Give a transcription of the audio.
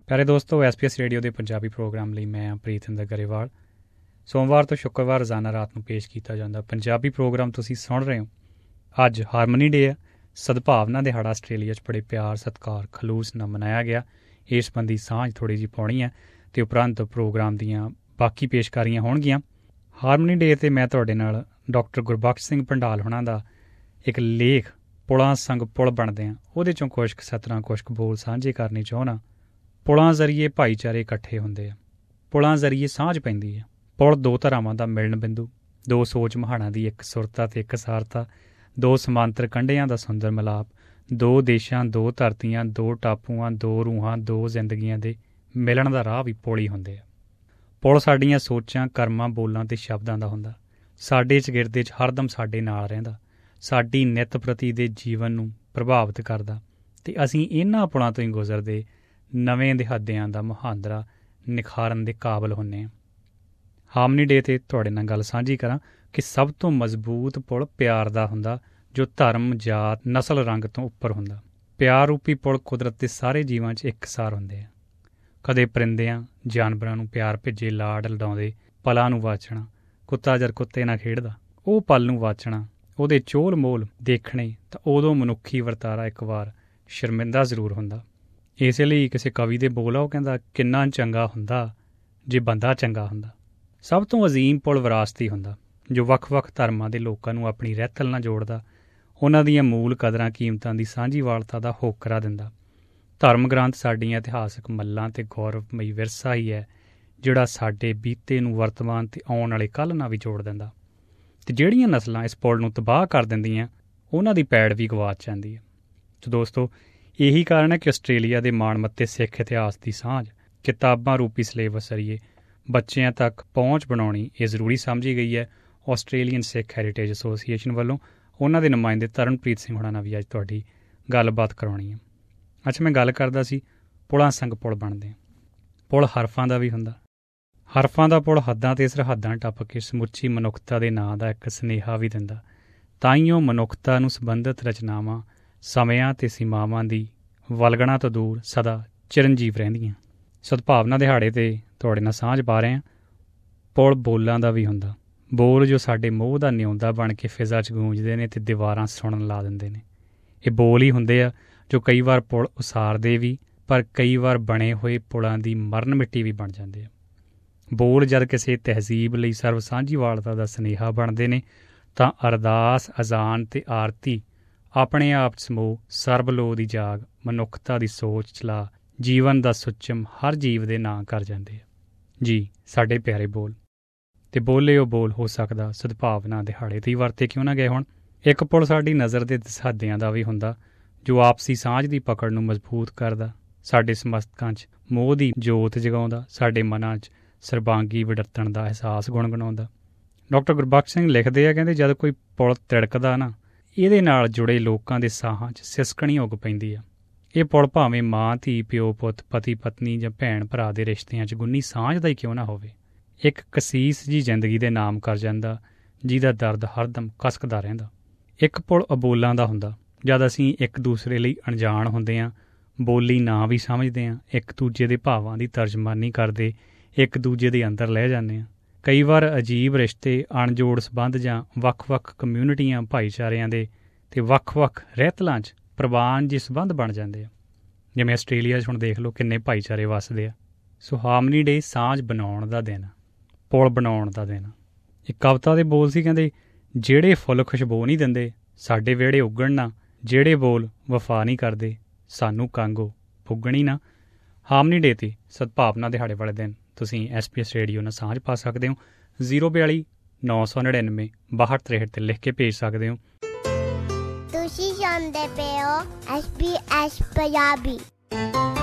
ਪਿਆਰੇ ਦੋਸਤੋ, SBS radio ਦੇ ਪੰਜਾਬੀ ਪ੍ਰੋਗਰਾਮ ਲਈ ਮੈਂ ਪ੍ਰੀਤਿੰਦਰ ਗਰੇਵਾਲ। ਸੋਮਵਾਰ ਤੋਂ ਸ਼ੁੱਕਰਵਾਰ ਰੋਜ਼ਾਨਾ ਰਾਤ ਨੂੰ ਪੇਸ਼ ਕੀਤਾ ਜਾਂਦਾ ਪੰਜਾਬੀ ਪ੍ਰੋਗਰਾਮ ਤੁਸੀਂ ਸੁਣ ਰਹੇ ਹੋ। ਅੱਜ ਹਾਰਮਨੀ ਡੇ ਹੈ, ਸਦਭਾਵਨਾ ਦਿਹਾੜਾ ਆਸਟ੍ਰੇਲੀਆ 'ਚ ਬੜੇ ਪਿਆਰ, ਸਤਿਕਾਰ, ਖਲੂਸ ਨਾਲ ਮਨਾਇਆ ਗਿਆ। ਇਸ ਸੰਬੰਧੀ ਸਾਂਝ ਥੋੜ੍ਹੀ ਜਿਹੀ ਪਾਉਣੀ ਹੈ ਅਤੇ ਉਪਰੰਤ ਪ੍ਰੋਗਰਾਮ ਦੀਆਂ ਬਾਕੀ ਪੇਸ਼ਕਾਰੀਆਂ ਹੋਣਗੀਆਂ। ਹਾਰਮਨੀ ਡੇ 'ਤੇ ਮੈਂ ਤੁਹਾਡੇ ਨਾਲ ਡਾਕਟਰ ਗੁਰਬਖਸ਼ ਸਿੰਘ ਭੰਡਾਲ ਹੋਣਾ ਦਾ ਇੱਕ ਲੇਖ ਪੁਲਾਂ ਸੰਗ ਪੁਲ ਬਣਦੇ ਹਾਂ, ਉਹਦੇ 'ਚੋਂ ਕੁਛ ਕੁ ਸਤਰਾਂ ਕੁਛ ਕੁ ਬੋਲ ਸਾਂਝੇ ਕਰਨੇ ਚਾਹੁੰਦਾ। ਪੁਲਾਂ ਜ਼ਰੀਏ ਭਾਈਚਾਰੇ ਇਕੱਠੇ ਹੁੰਦੇ ਆ, ਪੁਲਾਂ ਜ਼ਰੀਏ ਸਾਂਝ ਪੈਂਦੀ ਹੈ। ਪੁਲ ਦੋ ਧਰਾਵਾਂ ਦਾ ਮਿਲਣ ਬਿੰਦੂ, ਦੋ ਸੋਚ ਮੁਹਾਣਾਂ ਦੀ ਇੱਕ ਸੁਰਤਾ ਅਤੇ ਇੱਕ ਸਾਰਤਾ, ਦੋ ਸਮਾਂਤਰ ਕੰਢਿਆਂ ਦਾ ਸੁੰਦਰ ਮਿਲਾਪ, ਦੋ ਦੇਸ਼ਾਂ, ਦੋ ਧਰਤੀਆਂ, ਦੋ ਟਾਪੂਆਂ, ਦੋ ਰੂਹਾਂ, ਦੋ ਜ਼ਿੰਦਗੀਆਂ ਦੇ ਮਿਲਣ ਦਾ ਰਾਹ ਵੀ ਪੁਲ ਹੀ ਹੁੰਦੇ ਆ। ਪੁਲ ਸਾਡੀਆਂ ਸੋਚਾਂ, ਕਰਮਾਂ, ਬੋਲਾਂ ਅਤੇ ਸ਼ਬਦਾਂ ਦਾ ਹੁੰਦਾ, ਸਾਡੇ ਚਗਿਰਦੇ 'ਚ ਹਰਦਮ ਸਾਡੇ ਨਾਲ ਰਹਿੰਦਾ, ਸਾਡੀ ਨਿੱਤ ਪ੍ਰਤੀ ਦੇ ਜੀਵਨ ਨੂੰ ਪ੍ਰਭਾਵਿਤ ਕਰਦਾ ਅਤੇ ਅਸੀਂ ਇਹਨਾਂ ਪੁਲਾਂ ਤੋਂ ਹੀ ਗੁਜ਼ਰਦੇ ਨਵੇਂ ਦਿਹਾਦਿਆਂ ਦਾ ਮੁਹਾਂਦਰਾ ਨਿਖਾਰਨ ਦੇ ਕਾਬਲ ਹੁੰਦੇ ਹਾਂ। ਹਾਰਮਨੀ ਡੇ 'ਤੇ ਤੁਹਾਡੇ ਨਾਲ ਗੱਲ ਸਾਂਝੀ ਕਰਾਂ ਕਿ ਸਭ ਤੋਂ ਮਜ਼ਬੂਤ ਪੁਲ ਪਿਆਰ ਦਾ ਹੁੰਦਾ, ਜੋ ਧਰਮ, ਜਾਤ, ਨਸਲ, ਰੰਗ ਤੋਂ ਉੱਪਰ ਹੁੰਦਾ। ਪਿਆਰ ਰੂਪੀ ਪੁਲ ਕੁਦਰਤ ਦੇ ਸਾਰੇ ਜੀਵਾਂ 'ਚ ਇੱਕਸਾਰ ਹੁੰਦੇ ਆ। ਕਦੇ ਪਰਿੰਦਿਆਂ, ਜਾਨਵਰਾਂ ਨੂੰ ਪਿਆਰ ਭਿੱਜੇ ਲਾਡ ਲਡਾਉਂਦੇ ਪਲਾਂ ਨੂੰ ਵਾਚਣਾ, ਕੁੱਤਾ ਜਦ ਕੁੱਤੇ ਨਾਲ ਖੇਡਦਾ ਉਹ ਪਲ ਨੂੰ ਵਾਚਣਾ, ਉਹਦੇ ਚੋਲ ਮੋਲ ਦੇਖਣੇ, ਤਾਂ ਉਦੋਂ ਮਨੁੱਖੀ ਵਰਤਾਰਾ ਇੱਕ ਵਾਰ ਸ਼ਰਮਿੰਦਾ ਜ਼ਰੂਰ ਹੁੰਦਾ। ਇਸੇ ਲਈ ਕਿਸੇ ਕਵੀ ਦੇ ਬੋਲ ਆ, ਉਹ ਕਹਿੰਦਾ, ਕਿੰਨਾ ਚੰਗਾ ਹੁੰਦਾ ਜੇ ਬੰਦਾ ਚੰਗਾ ਹੁੰਦਾ। ਸਭ ਤੋਂ ਅਜ਼ੀਮ ਪੁਲ ਵਿਰਾਸਤੀ ਹੁੰਦਾ, ਜੋ ਵੱਖ-ਵੱਖ ਧਰਮਾਂ ਦੇ ਲੋਕਾਂ ਨੂੰ ਆਪਣੀ ਰਹਿਤਲ ਨਾਲ ਜੋੜਦਾ, ਉਹਨਾਂ ਦੀਆਂ ਮੂਲ ਕਦਰਾਂ ਕੀਮਤਾਂ ਦੀ ਸਾਂਝੀਵਾਲਤਾ ਦਾ ਹੋਕਰਾ ਦਿੰਦਾ। ਧਰਮ ਗ੍ਰੰਥ ਸਾਡੀਆਂ ਇਤਿਹਾਸਕ ਮੱਲਾਂ ਅਤੇ ਗੌਰਵਮਈ ਵਿਰਸਾ ਹੀ ਹੈ, ਜਿਹੜਾ ਸਾਡੇ ਬੀਤੇ ਨੂੰ ਵਰਤਮਾਨ ਅਤੇ ਆਉਣ ਵਾਲੇ ਕੱਲ੍ਹ ਨਾਲ ਵੀ ਜੋੜ ਦਿੰਦਾ। ਅਤੇ ਜਿਹੜੀਆਂ ਨਸਲਾਂ ਇਸ ਪੁਲ ਨੂੰ ਤਬਾਹ ਕਰ ਦਿੰਦੀਆਂ, ਉਹਨਾਂ ਦੀ ਪੈੜ ਵੀ ਗਵਾਚ ਜਾਂਦੀ ਹੈ। ਸੋ ਦੋਸਤੋ, ਇਹੀ ਕਾਰਨ ਹੈ ਕਿ ਆਸਟ੍ਰੇਲੀਆ ਦੇ ਮਾਣਮੱਤੇ ਸਿੱਖ ਇਤਿਹਾਸ ਦੀ ਸਾਂਝ ਕਿਤਾਬਾਂ ਰੂਪੀ ਸਿਲੇਬਸ ਜ਼ਰੀਏ ਬੱਚਿਆਂ ਤੱਕ ਪਹੁੰਚ ਬਣਾਉਣੀ ਇਹ ਜ਼ਰੂਰੀ ਸਮਝੀ ਗਈ ਹੈ। ਆਸਟ੍ਰੇਲੀਅਨ ਸਿੱਖ ਹੈਰੀਟੇਜ ਐਸੋਸੀਏਸ਼ਨ ਵੱਲੋਂ ਉਹਨਾਂ ਦੇ ਨੁਮਾਇੰਦੇ ਤਰਨਪ੍ਰੀਤ ਸਿੰਘ ਹੋਣਾ ਨਾਲ ਵੀ ਅੱਜ ਤੁਹਾਡੀ ਗੱਲਬਾਤ ਕਰਾਉਣੀ ਹੈ। ਅੱਛਾ, ਮੈਂ ਗੱਲ ਕਰਦਾ ਸੀ ਪੁਲਾਂ ਸੰਗ ਪੁਲ ਬਣਦੇ। ਪੁਲ ਹਰਫਾਂ ਦਾ ਵੀ ਹੁੰਦਾ। ਹਰਫਾਂ ਦਾ ਪੁਲ ਹੱਦਾਂ ਅਤੇ ਸਰਹੱਦਾਂ ਟੱਪ ਕੇ ਸਮੁੱਚੀ ਮਨੁੱਖਤਾ ਦੇ ਨਾਂ ਦਾ ਇੱਕ ਸੁਨੇਹਾ ਵੀ ਦਿੰਦਾ। ਤਾਈਓ ਮਨੁੱਖਤਾ ਨੂੰ ਸੰਬੰਧਿਤ ਰਚਨਾਵਾਂ ਸਮਿਆਂ ਅਤੇ ਸੀਮਾਵਾਂ ਦੀ ਵਲਗਣਾ ਤੋਂ ਦੂਰ ਸਦਾ ਚਿਰੰਜੀਵ ਰਹਿੰਦੀਆਂ। ਸਦਭਾਵਨਾ ਦਿਹਾੜੇ 'ਤੇ ਤੁਹਾਡੇ ਨਾਲ ਸਾਂਝ ਪਾ ਰਹੇ ਹਾਂ। ਪੁਲ ਬੋਲਾਂ ਦਾ ਵੀ ਹੁੰਦਾ, ਬੋਲ ਜੋ ਸਾਡੇ ਮੋਹ ਦਾ ਨਿਉਂਦਾ ਬਣ ਕੇ ਫਿਜ਼ਾ 'ਚ ਗੂੰਜਦੇ ਨੇ ਅਤੇ ਦੀਵਾਰਾਂ ਸੁਣਨ ਲਾ ਦਿੰਦੇ ਨੇ। ਇਹ ਬੋਲ ਹੀ ਹੁੰਦੇ ਆ ਜੋ ਕਈ ਵਾਰ ਪੁਲ ਉਸਾਰਦੇ ਵੀ, ਪਰ ਕਈ ਵਾਰ ਬਣੇ ਹੋਏ ਪੁਲਾਂ ਦੀ ਮਰਨ ਮਿੱਟੀ ਵੀ ਬਣ ਜਾਂਦੇ ਆ। ਬੋਲ ਜਦ ਕਿਸੇ ਤਹਿਜ਼ੀਬ ਲਈ ਸਰਵ ਸਾਂਝੀਵਾਲਤਾ ਦਾ ਸੁਨੇਹਾ ਬਣਦੇ ਨੇ, ਤਾਂ ਅਰਦਾਸ, ਅਜ਼ਾਨ ਅਤੇ ਆਰਤੀ ਆਪਣੇ ਆਪ ਸਮੂਹ ਸਰਬਲੋ ਦੀ ਜਾਗ, ਮਨੁੱਖਤਾ ਦੀ ਸੋਚ ਚਲਾ, ਜੀਵਨ ਦਾ ਸੁੱਚਮ ਹਰ ਜੀਵ ਦੇ ਨਾਂ ਕਰ ਜਾਂਦੇ ਆ। ਜੀ ਸਾਡੇ ਪਿਆਰੇ ਬੋਲ, ਅਤੇ ਬੋਲੇ ਉਹ ਬੋਲ ਹੋ ਸਕਦਾ ਸਦਭਾਵਨਾ ਦਿਹਾੜੇ 'ਤੇ ਹੀ ਵਰਤੇ ਕਿਉਂ ਨਾ ਗਏ ਹੋਣ। ਇੱਕ ਪੁਲ ਸਾਡੀ ਨਜ਼ਰ ਦੇ ਦਸਾਦਿਆਂ ਦਾ ਵੀ ਹੁੰਦਾ, ਜੋ ਆਪਸੀ ਸਾਂਝ ਦੀ ਪਕੜ ਨੂੰ ਮਜ਼ਬੂਤ ਕਰਦਾ, ਸਾਡੇ ਸਮਸਤਕਾਂ 'ਚ ਮੋਹ ਦੀ ਜੋਤ ਜਗਾਉਂਦਾ, ਸਾਡੇ ਮਨਾਂ 'ਚ ਸਰਬਾਂਗੀ ਵਿਡਰਤਣ ਦਾ ਅਹਿਸਾਸ ਗੁਣਗੁਣਾਉਂਦਾ। ਡਾਕਟਰ ਗੁਰਬਖਸ਼ ਸਿੰਘ ਲਿਖਦੇ ਆ, ਕਹਿੰਦੇ, ਜਦ ਕੋਈ ਪੁਲ ਤਿੜਕਦਾ ਨਾ, ਇਹਦੇ ਨਾਲ ਜੁੜੇ ਲੋਕਾਂ ਦੇ ਸਾਹਾਂ 'ਚ ਸਿਸਕਣੀ ਉੱਗ ਪੈਂਦੀ ਆ। ਇਹ ਪੁਲ ਭਾਵੇਂ ਮਾਂ, ਧੀ, ਪਿਓ, ਪੁੱਤ, ਪਤੀ, ਪਤਨੀ ਜਾਂ ਭੈਣ ਭਰਾ ਦੇ ਰਿਸ਼ਤਿਆਂ 'ਚ ਗੁੰਨੀ ਸਾਂਝ ਦਾ ਹੀ ਕਿਉਂ ਨਾ ਹੋਵੇ, ਇੱਕ ਕਸੀਸ ਜੀ ਜ਼ਿੰਦਗੀ ਦੇ ਨਾਮ ਕਰ ਜਾਂਦਾ, ਜਿਹਦਾ ਦਰਦ ਹਰਦਮ ਕਸਕਦਾ ਰਹਿੰਦਾ। ਇੱਕ ਪੁਲ ਅਬੋਲਾਂ ਦਾ ਹੁੰਦਾ, ਜਦ ਅਸੀਂ ਇੱਕ ਦੂਸਰੇ ਲਈ ਅਣਜਾਣ ਹੁੰਦੇ ਹਾਂ, ਬੋਲੀ ਨਾ ਵੀ ਸਮਝਦੇ ਹਾਂ, ਇੱਕ ਦੂਜੇ ਦੇ ਭਾਵਾਂ ਦੀ ਤਰਜਮਾਨੀ ਕਰਦੇ ਇੱਕ ਦੂਜੇ ਦੇ ਅੰਦਰ ਲੈ ਜਾਂਦੇ ਹਾਂ। ਕਈ ਵਾਰ ਅਜੀਬ ਰਿਸ਼ਤੇ, ਅਣਜੋੜ ਸੰਬੰਧ ਜਾਂ ਵੱਖ-ਵੱਖ ਕਮਿਊਨਿਟੀਆਂ, ਭਾਈਚਾਰਿਆਂ ਦੇ ਅਤੇ ਵੱਖ-ਵੱਖ ਰਹਿਤਲਾਂ 'ਚ ਪ੍ਰਵਾਨ ਜਿਹੇ ਸੰਬੰਧ ਬਣ ਜਾਂਦੇ ਆ। ਜਿਵੇਂ ਆਸਟ੍ਰੇਲੀਆ 'ਚ ਹੁਣ ਦੇਖ ਲਓ ਕਿੰਨੇ ਭਾਈਚਾਰੇ ਵੱਸਦੇ ਆ। ਸੋ ਹਾਰਮਨੀ ਡੇ ਸਾਂਝ ਬਣਾਉਣ ਦਾ ਦਿਨ, ਪੁਲ ਬਣਾਉਣ ਦਾ ਦਿਨ। ਇੱਕ ਕਵਿਤਾ ਦੇ ਬੋਲ ਸੀ, ਕਹਿੰਦੇ, ਜਿਹੜੇ ਫੁੱਲ ਖੁਸ਼ਬੂ ਨਹੀਂ ਦਿੰਦੇ ਸਾਡੇ ਵਿਹੜੇ ਉੱਗਣ ਨਾ, ਜਿਹੜੇ ਬੋਲ ਵਫਾ ਨਹੀਂ ਕਰਦੇ ਸਾਨੂੰ ਕਾਂਗੋ ਪੁੱਗਣੀ ਨਾ। ਹਾਰਮਨੀ ਡੇ 'ਤੇ ਸਦਭਾਵਨਾ ਦਿਹਾੜੇ ਵਾਲੇ ਦਿਨ ਤੁਸੀਂ SBS ਰੇਡੀਓ ਨਾਲ ਸਾਂਝ ਪਾ ਸਕਦੇ ਹੋ। 042 999 6263 'ਤੇ ਲਿਖ ਕੇ ਭੇਜ ਸਕਦੇ ਹੋ। ਤੁਸੀਂ ਸੁਣਦੇ ਪਏ ਹੋ SBS ਪੰਜਾਬੀ।